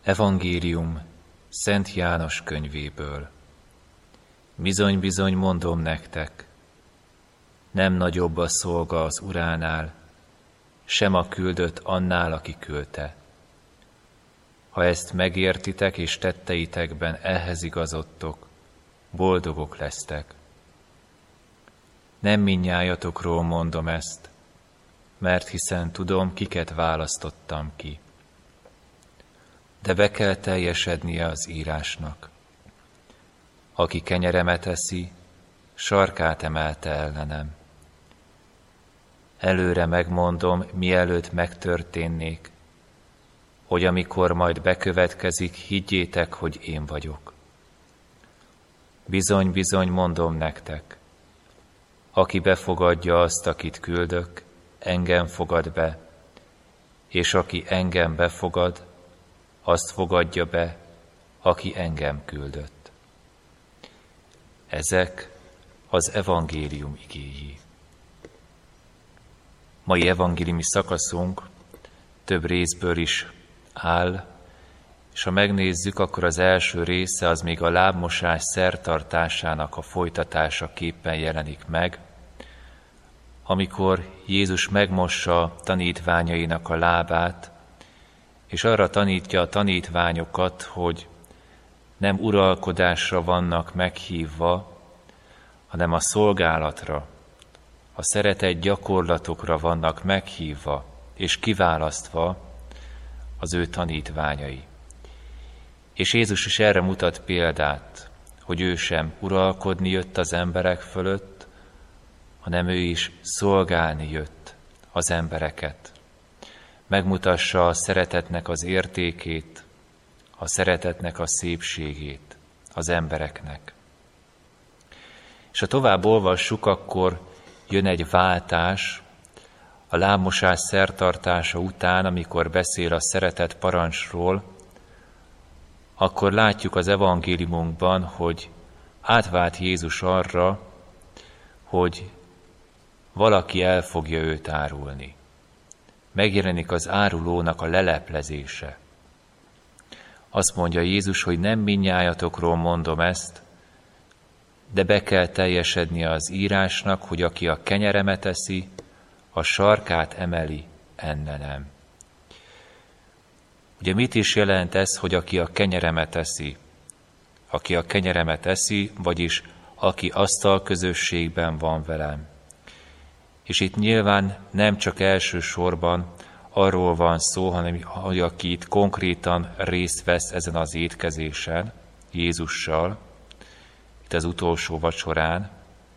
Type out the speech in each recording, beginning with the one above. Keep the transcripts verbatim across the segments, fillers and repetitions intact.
Evangélium Szent János könyvéből. Bizony-bizony mondom nektek, nem nagyobb a szolga az uránál, sem a küldött annál, aki küldte. Ha ezt megértitek és tetteitekben ehhez igazodtok, boldogok lesztek. Nem mindnyájatokról mondom ezt, mert hiszen tudom, kiket választottam ki. De be kell teljesednie az írásnak. Aki kenyeremet eszi, sarkát emelte ellenem. Előre megmondom, mielőtt megtörténnék, hogy amikor majd bekövetkezik, higgyétek, hogy én vagyok. Bizony-bizony mondom nektek, aki befogadja azt, akit küldök, engem fogad be, és aki engem befogad, azt fogadja be, aki engem küldött. Ezek az evangélium igéi. Mai evangéliumi szakaszunk több részből is áll, és ha megnézzük, akkor az első része az még a lábmosás szertartásának a folytatása képpen jelenik meg, amikor Jézus megmossa tanítványainak a lábát, és arra tanítja a tanítványokat, hogy nem uralkodásra vannak meghívva, hanem a szolgálatra, a szeretett gyakorlatokra vannak meghívva és kiválasztva az ő tanítványai. És Jézus is erre mutat példát, hogy ő sem uralkodni jött az emberek fölött, hanem ő is szolgálni jött az embereket. Megmutassa a szeretetnek az értékét, a szeretetnek a szépségét az embereknek. És ha tovább olvassuk, akkor jön egy váltás a lábmosás szertartása után, amikor beszél a szeretet parancsról, akkor látjuk az evangéliumunkban, hogy átvált Jézus arra, hogy valaki el fogja őt árulni. Megjelenik az árulónak a leleplezése. Azt mondja Jézus, hogy nem mindnyájatokról mondom ezt, de be kell teljesednie az írásnak, hogy aki a kenyeremet eszi, a sarkát emeli ellenem. Ugye mit is jelent ez, hogy aki a kenyeremet eszi? Aki a kenyeremet eszi, vagyis aki asztalközösségben van velem. És itt nyilván nem csak elsősorban arról van szó, hanem hogy aki itt konkrétan részt vesz ezen az étkezésen Jézussal, itt az utolsó vacsorán,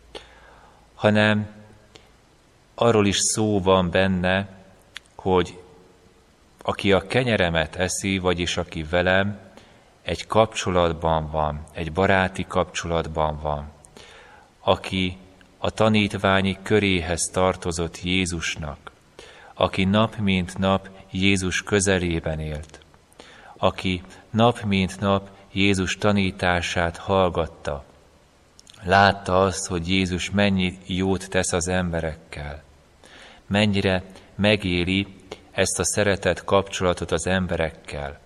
hanem arról is szó van benne, hogy aki a kenyeremet eszi, vagyis aki velem, egy kapcsolatban van, egy baráti kapcsolatban van, aki a tanítványi köréhez tartozott Jézusnak, aki nap mint nap Jézus közelében élt, aki nap mint nap Jézus tanítását hallgatta, látta azt, hogy Jézus mennyi jót tesz az emberekkel, mennyire megéli ezt a szeretett kapcsolatot az emberekkel.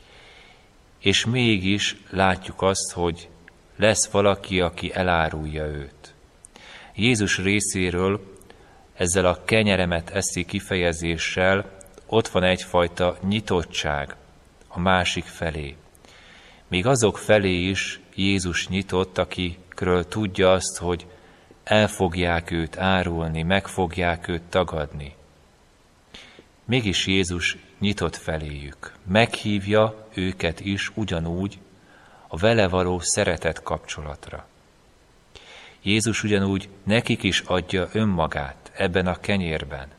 És mégis látjuk azt, hogy lesz valaki, aki elárulja őt. Jézus részéről ezzel a kenyeremet eszi kifejezéssel ott van egyfajta nyitottság a másik felé. Még azok felé is Jézus nyitott, akikről tudja azt, hogy el fogják őt árulni, meg fogják őt tagadni. Mégis Jézus nyitott feléjük, meghívja őket is ugyanúgy a vele való szeretet kapcsolatra. Jézus ugyanúgy nekik is adja önmagát ebben a kenyérben.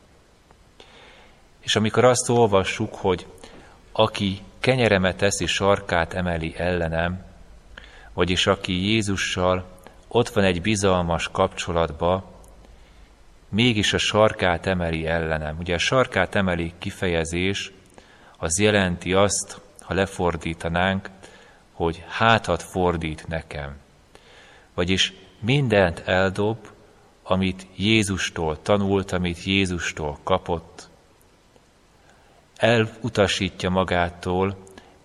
És amikor azt olvassuk, hogy aki kenyeremet eszi, sarkát emeli ellenem, vagyis aki Jézussal ott van egy bizalmas kapcsolatban, mégis a sarkát emeli ellenem. Ugye a sarkát emeli kifejezés az jelenti azt, ha lefordítanánk, hogy hátat fordít nekem. Vagyis mindent eldob, amit Jézustól tanult, amit Jézustól kapott. Elutasítja magától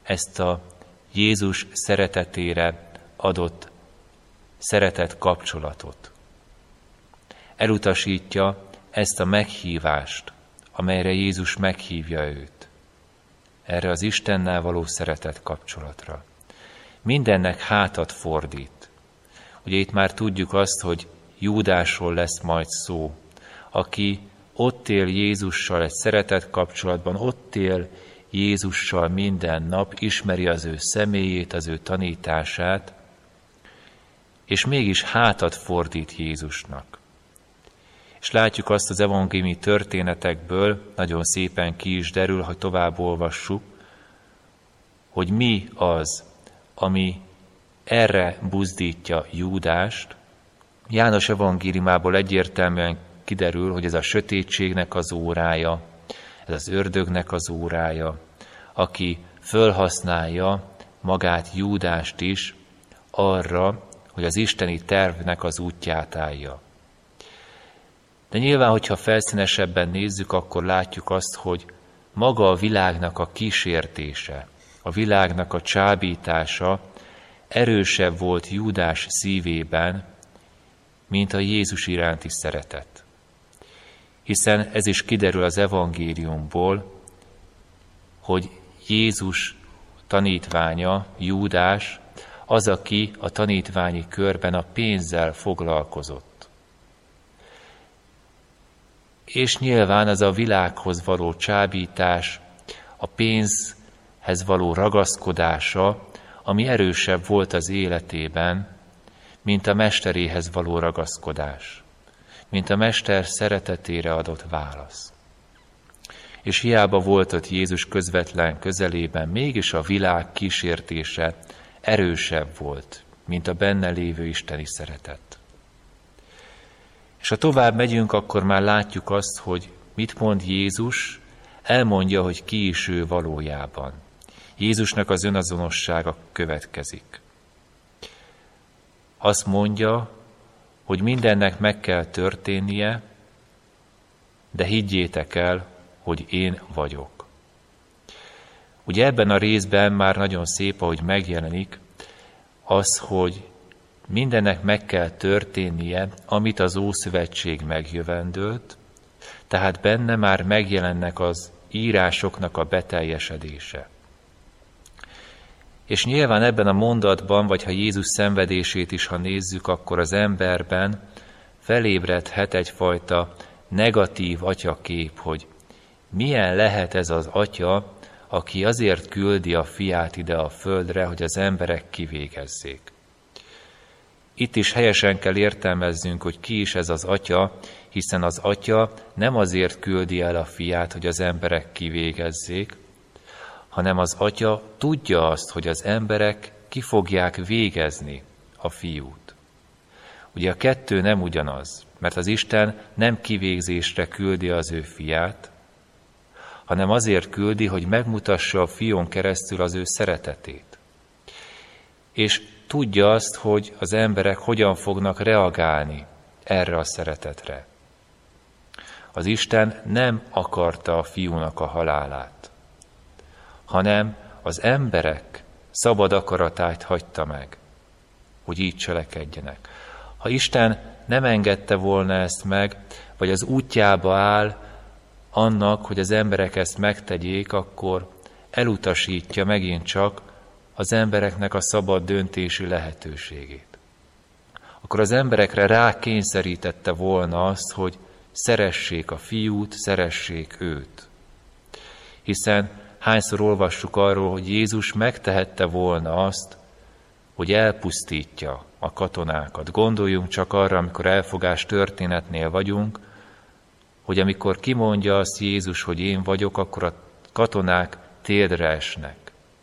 ezt a Jézus szeretetére adott szeretet kapcsolatot. Elutasítja ezt a meghívást, amelyre Jézus meghívja őt. Erre az Istennel való szeretet kapcsolatra. Mindennek hátat fordít. Ugye itt már tudjuk azt, hogy Júdásról lesz majd szó, aki ott él Jézussal egy szeretet kapcsolatban, ott él Jézussal minden nap, ismeri az ő személyét, az ő tanítását, és mégis hátat fordít Jézusnak. És látjuk azt az evangéliumi történetekből, nagyon szépen ki is derül, ha tovább olvassuk, hogy mi az, ami erre buzdítja Júdást. János evangéliumából egyértelműen kiderül, hogy ez a sötétségnek az órája, ez az ördögnek az órája, aki fölhasználja magát Júdást is arra, hogy az isteni tervnek az útját állja. De nyilván, hogyha felszínesebben nézzük, akkor látjuk azt, hogy maga a világnak a kísértése, a világnak a csábítása erősebb volt Júdás szívében, mint a Jézus iránti szeretet. Hiszen ez is kiderül az evangéliumból, hogy Jézus tanítványa, Júdás, az, aki a tanítványi körben a pénzzel foglalkozott. És nyilván az a világhoz való csábítás, a pénzhez való ragaszkodása, ami erősebb volt az életében, mint a mesteréhez való ragaszkodás, mint a mester szeretetére adott válasz. És hiába volt ott Jézus közvetlen közelében, mégis a világ kísértése erősebb volt, mint a benne lévő isteni szeretet. És ha tovább megyünk, akkor már látjuk azt, hogy mit mond Jézus, elmondja, hogy ki is ő valójában. Jézusnak az önazonossága következik. Azt mondja, hogy mindennek meg kell történnie, de higgyétek el, hogy én vagyok. Ugye ebben a részben már nagyon szép, ahogy megjelenik, az, hogy mindennek meg kell történnie, amit az Ószövetség megjövendőlt, tehát benne már megjelennek az írásoknak a beteljesedése. És nyilván ebben a mondatban, vagy ha Jézus szenvedését is, ha nézzük, akkor az emberben felébredhet egyfajta negatív atyakép, hogy milyen lehet ez az atya, aki azért küldi a fiát ide a földre, hogy az emberek kivégezzék. Itt is helyesen kell értelmeznünk, hogy ki is ez az atya, hiszen az atya nem azért küldi el a fiát, hogy az emberek kivégezzék, hanem az atya tudja azt, hogy az emberek ki fogják végezni a fiút. Ugye a kettő nem ugyanaz, mert az Isten nem kivégzésre küldi az ő fiát, hanem azért küldi, hogy megmutassa a fión keresztül az ő szeretetét. És tudja azt, hogy az emberek hogyan fognak reagálni erre a szeretetre. Az Isten nem akarta a fiúnak a halálát, hanem az emberek szabad akaratát hagyta meg, hogy így cselekedjenek. Ha Isten nem engedte volna ezt meg, vagy az útjába áll annak, hogy az emberek ezt megtegyék, akkor elutasítja megint csak az embereknek a szabad döntési lehetőségét. Akkor az emberekre rákényszerítette volna azt, hogy szeressék a fiút, szeressék őt. Hiszen hányszor olvassuk arról, hogy Jézus megtehette volna azt, hogy elpusztítja a katonákat. Gondoljunk csak arra, amikor elfogás történetnél vagyunk, hogy amikor kimondja azt Jézus, hogy én vagyok, akkor a katonák térdre esnek.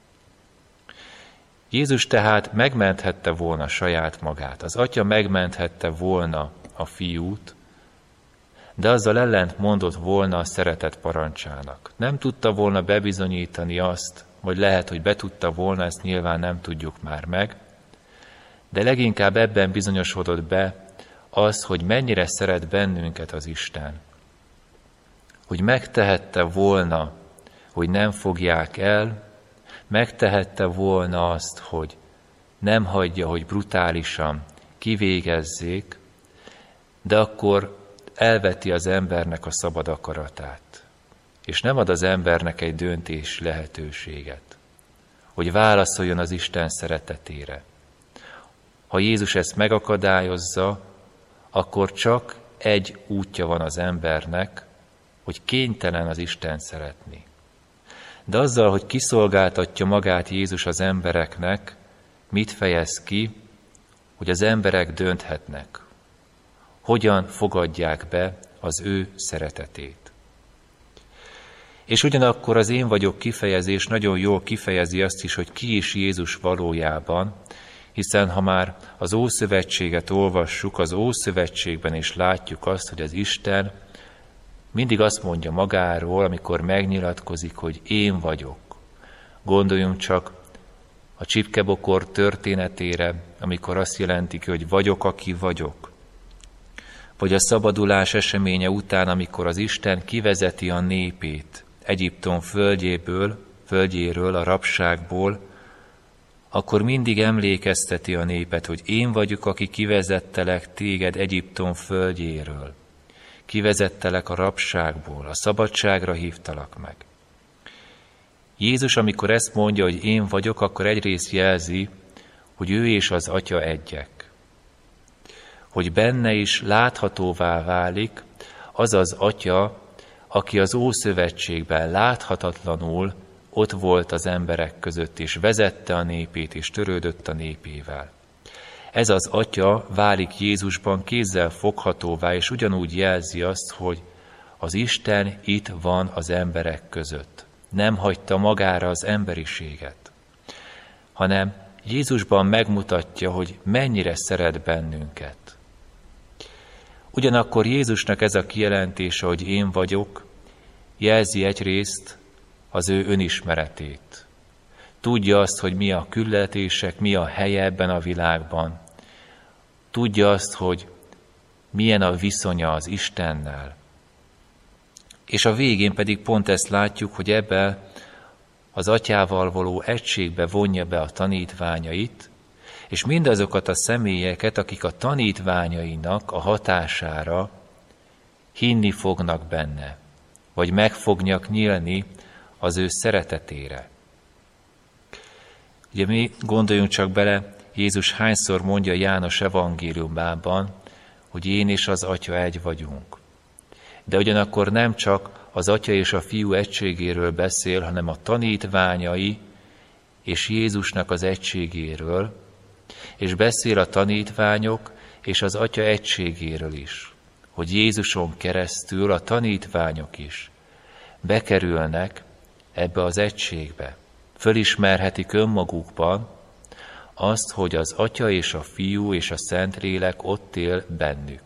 Jézus tehát megmenthette volna saját magát. Az atya megmenthette volna a fiút, de azzal ellent mondott volna a szeretet parancsának. Nem tudta volna bebizonyítani azt, vagy lehet, hogy be tudta volna, ezt nyilván nem tudjuk már meg, de leginkább ebben bizonyosodott be az, hogy mennyire szeret bennünket az Isten. Hogy megtehette volna, hogy nem fogják el, megtehette volna azt, hogy nem hagyja, hogy brutálisan kivégezzék, de akkor elveti az embernek a szabad akaratát, és nem ad az embernek egy döntés lehetőséget, hogy válaszoljon az Isten szeretetére. Ha Jézus ezt megakadályozza, akkor csak egy útja van az embernek, hogy kénytelen az Isten szeretni. De azzal, hogy kiszolgáltatja magát Jézus az embereknek, mit fejez ki? Hogy az emberek dönthetnek, hogyan fogadják be az ő szeretetét. És ugyanakkor az én vagyok kifejezés nagyon jól kifejezi azt is, hogy ki is Jézus valójában, hiszen ha már az Ószövetséget olvassuk, az Ószövetségben is látjuk azt, hogy az Isten mindig azt mondja magáról, amikor megnyilatkozik, hogy én vagyok. Gondoljunk csak a csipkebokor történetére, amikor azt jelenti ki, hogy vagyok, aki vagyok. Vagy a szabadulás eseménye után, amikor az Isten kivezeti a népét Egyiptom földjéből, földjéről, a rabságból, akkor mindig emlékezteti a népet, hogy én vagyok, aki kivezettelek téged Egyiptom földjéről. Kivezettelek a rabságból, a szabadságra hívtalak meg. Jézus, amikor ezt mondja, hogy én vagyok, akkor egyrészt jelzi, hogy ő és az Atya egyek. Hogy benne is láthatóvá válik az az Atya, aki az Ószövetségben láthatatlanul ott volt az emberek között, és vezette a népét, és törődött a népével. Ez az Atya válik Jézusban kézzel foghatóvá, és ugyanúgy jelzi azt, hogy az Isten itt van az emberek között. Nem hagyta magára az emberiséget, hanem Jézusban megmutatja, hogy mennyire szeret bennünket. Ugyanakkor Jézusnak ez a kijelentése, hogy én vagyok, jelzi egyrészt az ő önismeretét. Tudja azt, hogy mi a küldetések, mi a helye ebben a világban. Tudja azt, hogy milyen a viszonya az Istennel. És a végén pedig pont ezt látjuk, hogy ebbe az Atyával való egységbe vonja be a tanítványait, és mindazokat a személyeket, akik a tanítványainak a hatására hinni fognak benne, vagy meg fognak nyílni az ő szeretetére. Ugye mi gondoljunk csak bele, Jézus hányszor mondja János evangéliumában, hogy én és az Atya egy vagyunk. De ugyanakkor nem csak az Atya és a Fiú egységéről beszél, hanem a tanítványai és Jézusnak az egységéről, és beszél a tanítványok és az Atya egységéről is, hogy Jézuson keresztül a tanítványok is bekerülnek ebbe az egységbe. Fölismerhetik önmagukban azt, hogy az Atya és a Fiú és a Szentlélek ott él bennük.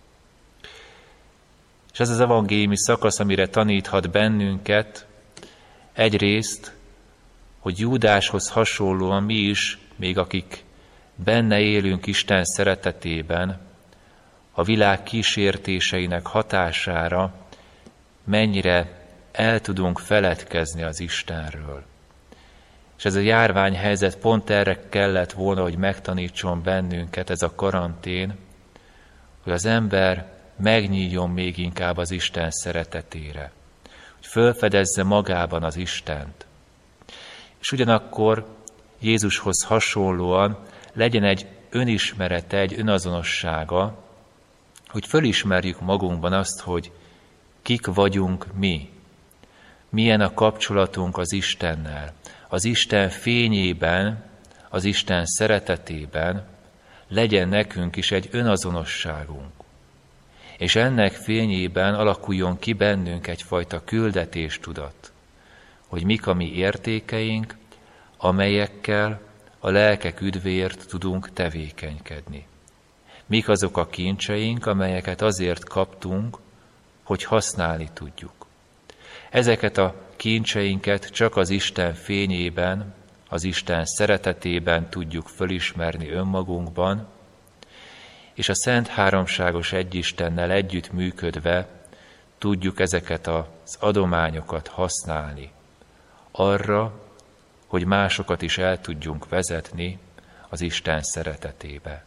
És ez az evangéliumi szakasz, amire taníthat bennünket, egyrészt, hogy Júdáshoz hasonlóan mi is, még akik benne élünk Isten szeretetében, a világ kísértéseinek hatására mennyire el tudunk feledkezni az Istenről. És ez a járványhelyzet pont erre kellett volna, hogy megtanítson bennünket, ez a karantén, hogy az ember megnyíljon még inkább az Isten szeretetére, hogy fölfedezze magában az Istent. És ugyanakkor Jézushoz hasonlóan legyen egy önismerete, egy önazonossága, hogy fölismerjük magunkban azt, hogy kik vagyunk mi, milyen a kapcsolatunk az Istennel, az Isten fényében, az Isten szeretetében legyen nekünk is egy önazonosságunk. És ennek fényében alakuljon ki bennünk egyfajta küldetéstudat, hogy mik a mi értékeink, amelyekkel a lelkek üdvéért tudunk tevékenykedni. Mik azok a kincseink, amelyeket azért kaptunk, hogy használni tudjuk. Ezeket a kincseinket csak az Isten fényében, az Isten szeretetében tudjuk fölismerni önmagunkban, és a Szent Háromságos Egyistennel együtt működve tudjuk ezeket az adományokat használni arra, hogy másokat is el tudjunk vezetni az Isten szeretetébe.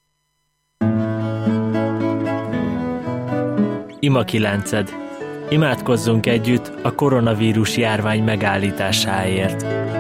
Ima kilenced. Imádkozzunk együtt a koronavírus járvány megállításáért.